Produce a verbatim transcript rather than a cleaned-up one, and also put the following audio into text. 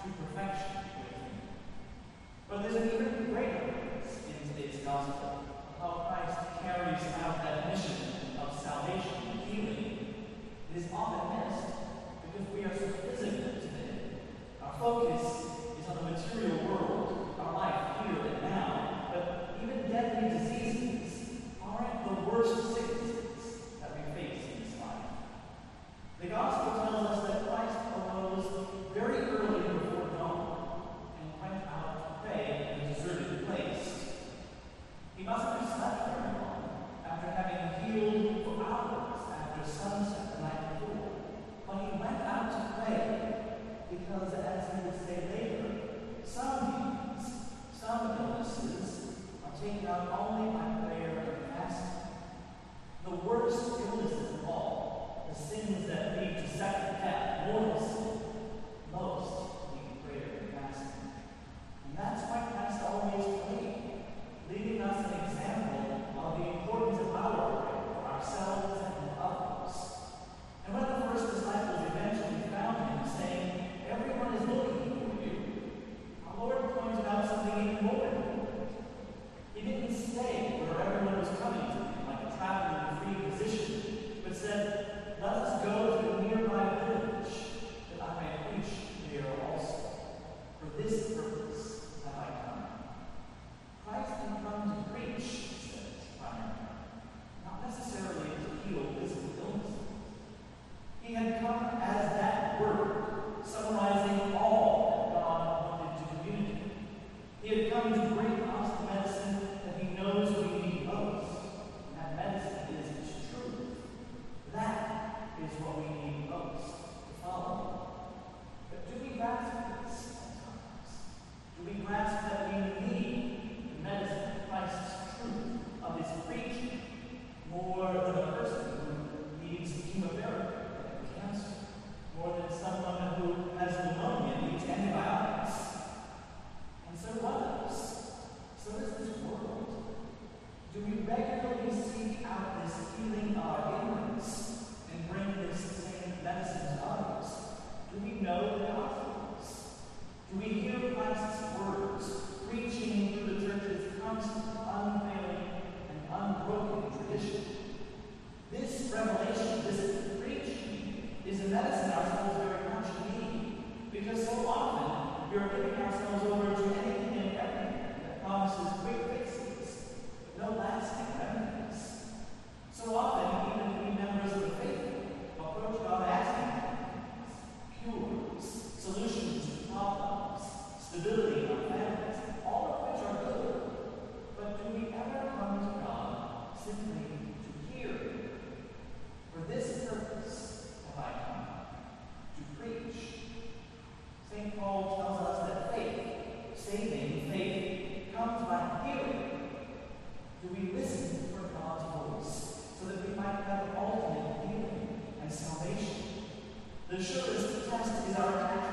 to perfection with him. But there's an even greater difference in today's gospel of how Christ carries out that mission of salvation and healing. It is often missed because we are so physical today. Our focus is on the material world, our life here and now, but even deadly diseases aren't the worst sicknesses that we face in this life. The gospel tells us that Christ arose very early before dawn and went out to pray in a deserted place. He mustn't have slept very long after having healed for hours after sunset the night before. But he went out to pray because, as he would say later, some demons, some illnesses are taken out only by prayer and fasting. The worst illnesses of all, the sins that lead to second death, mortal sin, most need prayer and fasting. And that's why Christ always prayed, leaving us an example of the importance of our prayer for ourselves and others. And when the first disciples eventually found him, saying, "Everyone is looking for you," our Lord pointed out something even more important. He didn't stay where everyone was coming to him, like a traveling free physician, but said, "Let us go to the nearby village, that I may preach there also. For this purpose have I come." Christ had come to preach, he says, primarily, not necessarily to heal physical illnesses. He had come as that word, summarizing all that God wanted to communicate. He had come to bring us the medicine that he knows we need most. And that medicine is his truth. That is what we need most to follow. But do we grasp this at times? Do we grasp that we need the medicine of Christ's truth, of his preaching, more than a person who needs chemotherapy? Cancer, more than someone who has pneumonia and needs antibiotics. And so others, so does this world. Do we regularly seek out this healing of our ignorance and bring this same medicine to others? Do we know the Gospels? Do we hear Christ's words preaching through the church's constant, unfailing, and unbroken tradition? This revelation, this preaching, is a medicine our souls very much need, because so often we are giving ourselves over to anything and everything that promises quick fixes, but no lasting remedies. So often, even we members of the faith approach God asking for cures, solutions to problems, stability in our families, all of which are good. But do we ever come to God simply to hear? For this purpose have I come, to preach. Saint Paul tells us that faith, saving faith, comes by hearing. Do we listen for God's voice so that we might have ultimate healing and salvation? The surest test is our attachment